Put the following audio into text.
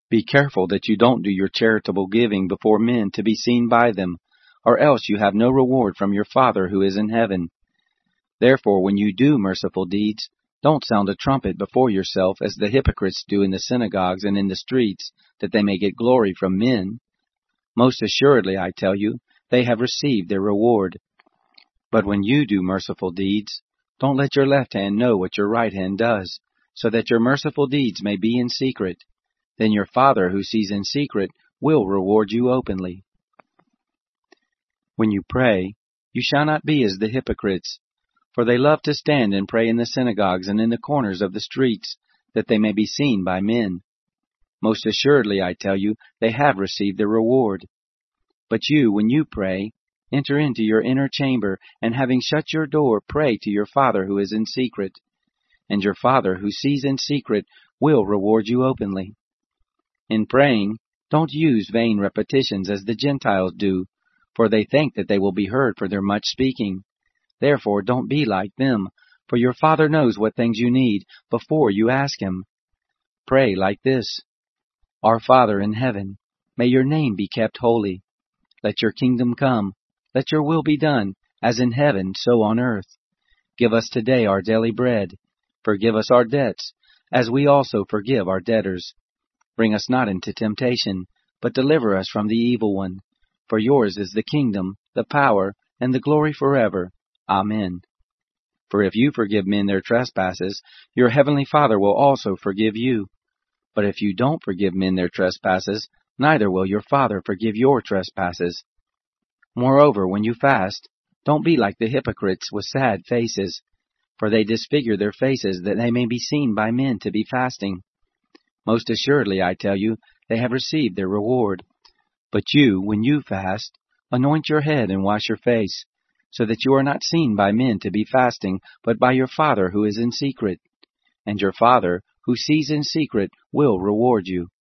Be careful that you don't do your charitable giving before men to be seen by them, or else you have no reward from your Father who is in heaven. Therefore, when you do merciful deeds, don't sound a trumpet before yourself as the hypocrites do in the synagogues and in the streets, that they may get glory from men. Most assuredly, I tell you, they have received their reward. But when you do merciful deeds, don't let your left hand know what your right hand does, so that your merciful deeds may be in secret. Then your Father who sees in secret will reward you openly. When you pray, you shall not be as the hypocrites, for they love to stand and pray in the synagogues and in the corners of the streets, that they may be seen by men. Most assuredly, I tell you, they have received their reward. But you, when you pray, enter into your inner chamber, and having shut your door, pray to your Father who is in secret. And your Father who sees in secret will reward you openly. In praying, don't use vain repetitions as the Gentiles do, for they think that they will be heard for their much speaking. Therefore don't be like them, for your Father knows what things you need before you ask Him. Pray like this: Our Father in heaven, may your name be kept holy. Let your kingdom come. Let your will be done, as in heaven, so on earth. Give us today our daily bread. Forgive us our debts, as we also forgive our debtors. Bring us not into temptation, but deliver us from the evil one. For yours is the kingdom, the power, and the glory forever. Amen. For if you forgive men their trespasses, your heavenly Father will also forgive you. But if you don't forgive men their trespasses, neither will your Father forgive your trespasses. Moreover, when you fast, don't be like the hypocrites with sad faces, for they disfigure their faces that they may be seen by men to be fasting. Most assuredly, I tell you, they have received their reward. But you, when you fast, anoint your head and wash your face, so that you are not seen by men to be fasting, but by your Father who is in secret. And your Father, who sees in secret, will reward you.